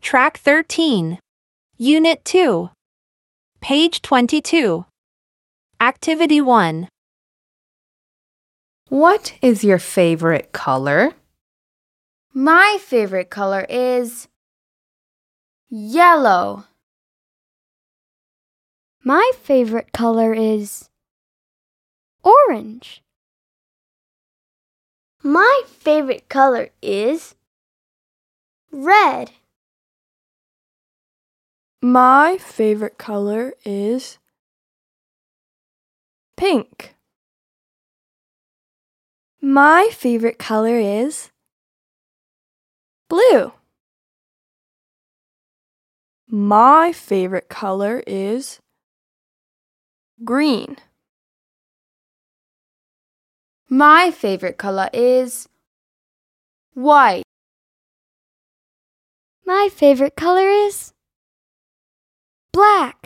Track 13. Unit 2. Page 22. Activity 1. What is your favorite color? My favorite color is yellow. My favorite color is orange. My favorite color is red. My favorite color is pink. My favorite color is blue. My favorite color is green. My favorite color is white. My favorite color is black.